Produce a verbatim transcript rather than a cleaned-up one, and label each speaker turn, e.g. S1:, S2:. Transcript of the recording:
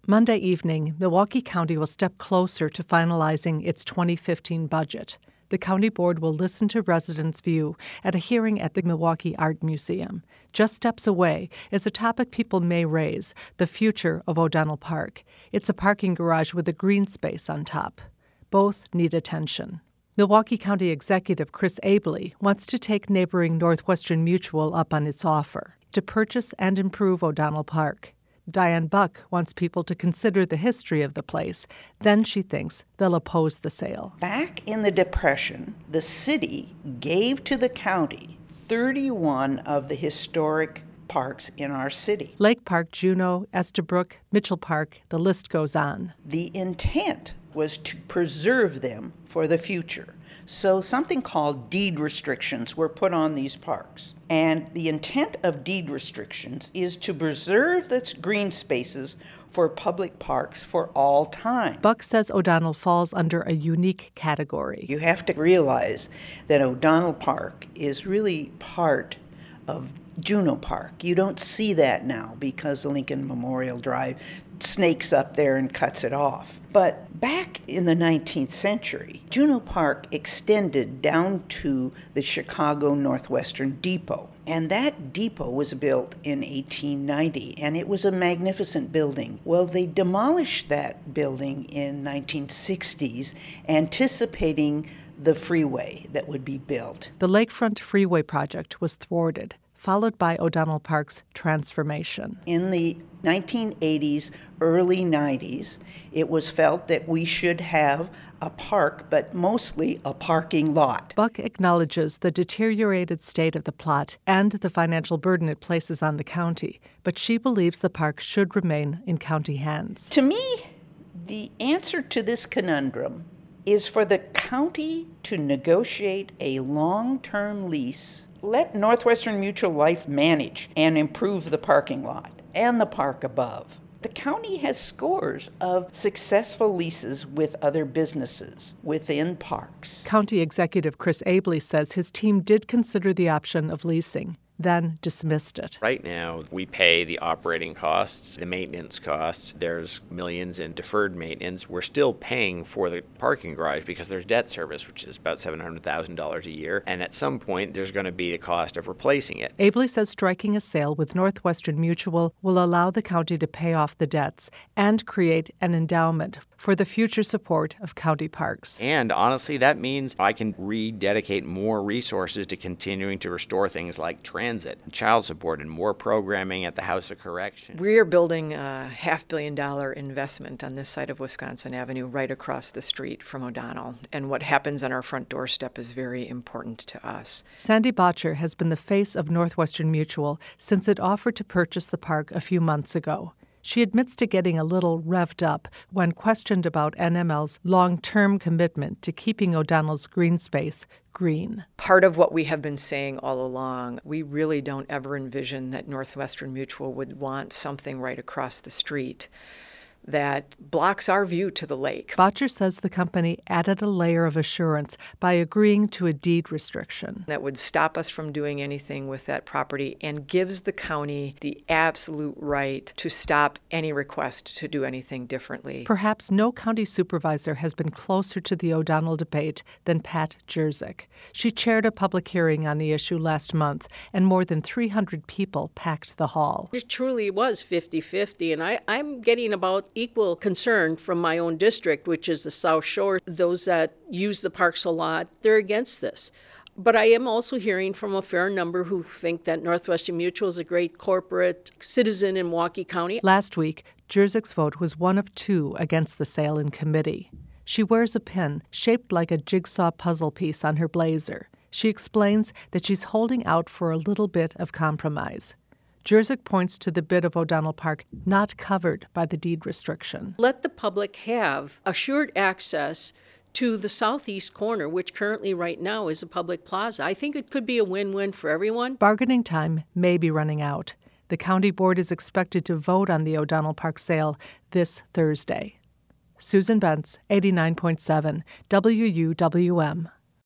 S1: Monday evening, Milwaukee County will step closer to finalizing its twenty fifteen budget. The county board will listen to residents' view at a hearing at the Milwaukee Art Museum. Just steps away is a topic people may raise, the future of O'Donnell Park. It's a parking garage with a green space on top. Both need attention. Milwaukee County Executive Chris Abele wants to take neighboring Northwestern Mutual up on its offer to purchase and improve O'Donnell Park. Diane Buck wants people to consider the history of the place. Then she thinks they'll oppose the sale.
S2: Back in the Depression, the city gave to the county thirty-one of the historic parks in our city.
S1: Lake Park, Juneau, Estabrook, Mitchell Park, the list goes on.
S2: The intent was to preserve them for the future. So something called deed restrictions were put on these parks. And the intent of deed restrictions is to preserve the green spaces for public parks for all time.
S1: Buck says O'Donnell falls under a unique category.
S2: You have to realize that O'Donnell Park is really part of Juneau Park. You don't see that now because the Lincoln Memorial Drive snakes up there and cuts it off. But back in the nineteenth century, Juneau Park extended down to the Chicago Northwestern Depot. And that depot was built in eighteen ninety, and it was a magnificent building. Well, they demolished that building in nineteen sixties, anticipating the freeway that would be built.
S1: The Lakefront Freeway project was thwarted, followed by O'Donnell Park's transformation.
S2: In the nineteen eighties, early nineties, it was felt that we should have a park, but mostly a parking lot.
S1: Buck acknowledges the deteriorated state of the plot and the financial burden it places on the county, but she believes the park should remain in county hands.
S2: To me, the answer to this conundrum is for the county to negotiate a long-term lease. Let Northwestern Mutual Life manage and improve the parking lot and the park above. The county has scores of successful leases with other businesses within parks.
S1: County Executive Chris Abele says his team did consider the option of leasing, then dismissed it.
S3: Right now, we pay the operating costs, the maintenance costs. There's millions in deferred maintenance. We're still paying for the parking garage because there's debt service, which is about seven hundred thousand dollars a year. And at some point, there's going to be the cost of replacing it.
S1: Abele says striking a sale with Northwestern Mutual will allow the county to pay off the debts and create an endowment for the future support of county parks.
S3: And honestly, that means I can rededicate more resources to continuing to restore things like transit. Transit, child support, and more programming at the House of Correction.
S4: We are building a half billion dollar investment on this side of Wisconsin Avenue right across the street from O'Donnell. And what happens on our front doorstep is very important to us.
S1: Sandy Botcher has been the face of Northwestern Mutual since it offered to purchase the park a few months ago. She admits to getting a little revved up when questioned about N M L's long-term commitment to keeping O'Donnell's green space green.
S4: Part of what we have been saying all along, we really don't ever envision that Northwestern Mutual would want something right across the street that blocks our view to the lake.
S1: Botcher says the company added a layer of assurance by agreeing to a deed restriction
S4: that would stop us from doing anything with that property and gives the county the absolute right to stop any request to do anything differently.
S1: Perhaps no county supervisor has been closer to the O'Donnell debate than Pat Jerzyk. She chaired a public hearing on the issue last month, and more than three hundred people packed the hall.
S5: It truly was fifty-fifty, and I, I'm getting about equal concern from my own district, which is the South Shore. Those that use the parks a lot, they're against this. But I am also hearing from a fair number who think that Northwestern Mutual is a great corporate citizen in Milwaukee County.
S1: Last week, Jerzyk's vote was one of two against the sale in committee. She wears a pin shaped like a jigsaw puzzle piece on her blazer. She explains that she's holding out for a little bit of compromise. Jerzyk points to the bit of O'Donnell Park not covered by the deed restriction.
S5: Let the public have assured access to the southeast corner, which currently right now is a public plaza. I think it could be a win-win for everyone.
S1: Bargaining time may be running out. The county board is expected to vote on the O'Donnell Park sale this Thursday. Susan Bentz, eighty-nine point seven W U W M.